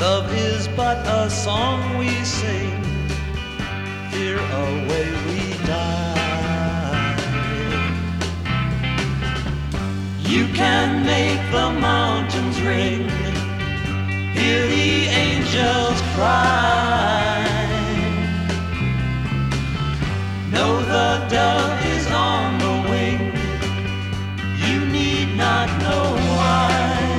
Love is but a song we sing, fear away we die. You can make the mountains ring, hear the angels cry. Know the dove is on the wing, you need not know why.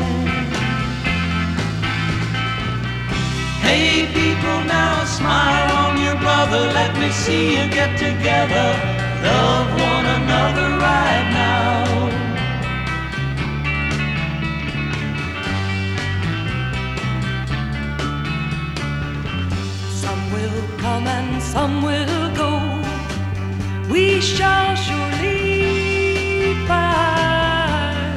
Hey people, now smile on your brother, let me see you get together. Love one another right now. Some will come and some will go, we shall surely pass.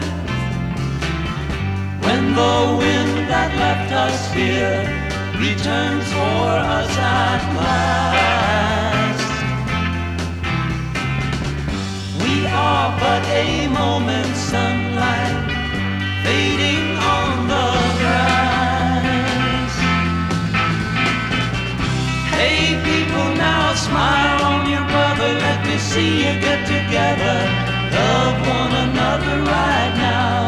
When the wind that left us here returns for us at last, we are but a moment's sunlight fading on the grass. Hey people, now smile on your brother, let me see you get together. Love one another right now.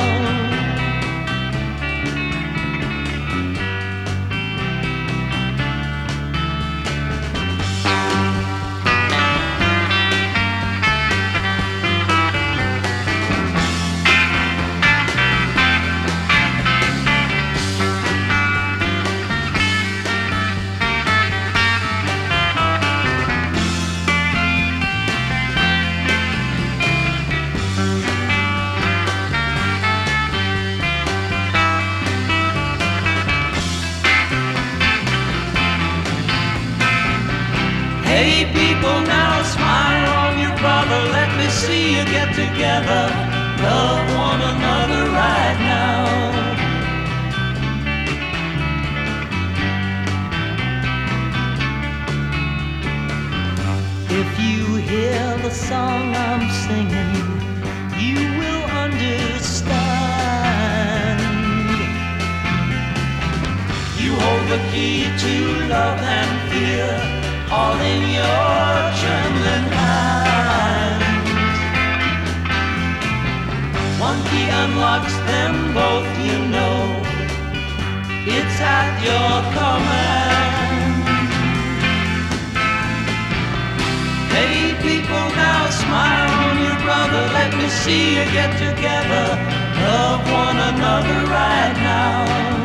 Hey people, now smile on your brother, let me see you get together. Love one another right now. If you hear the song I'm singing, you will understand. You hold the key to love and fear, all in your trembling hands. One key unlocks them both, you know, it's at your command. Hey people, now smile on your brother, let me see you get together. Love one another right now.